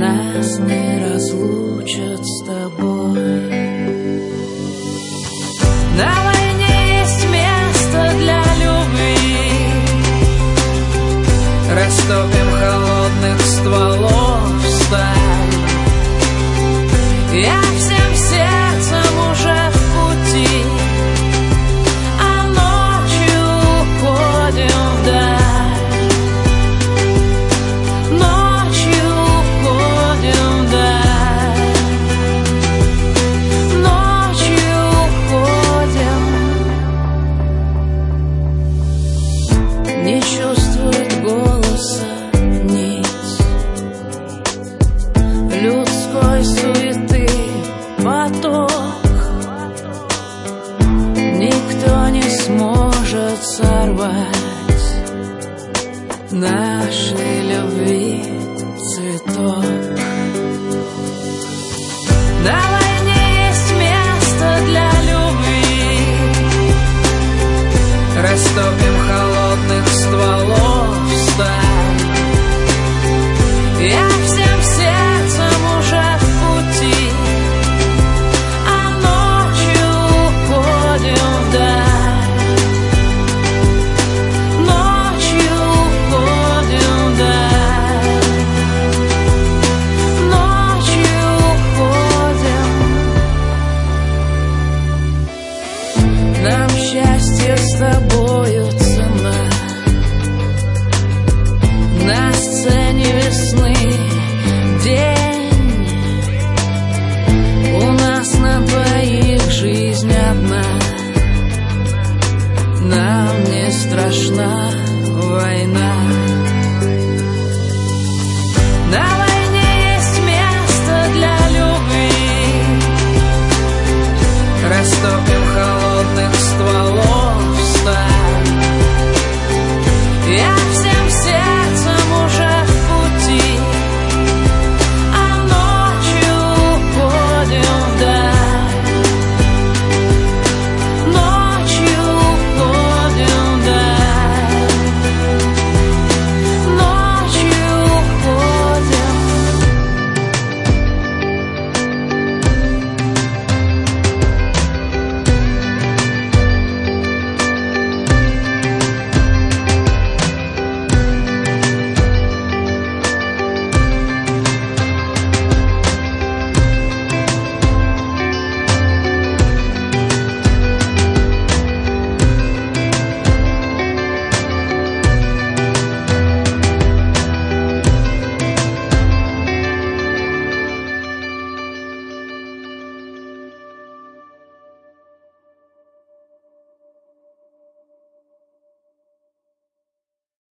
нас не разлучат с тобой. На войне есть место для любви. Растопим холодных стволов сталь. Я всем сердцем уже в пути, а ночью уходим вдаль. Ночью уходим вдаль. Ночью уходим. Не чувствует голоса ниц людской суеты поток. Никто не сможет сорвать нашей любви цветок. Давай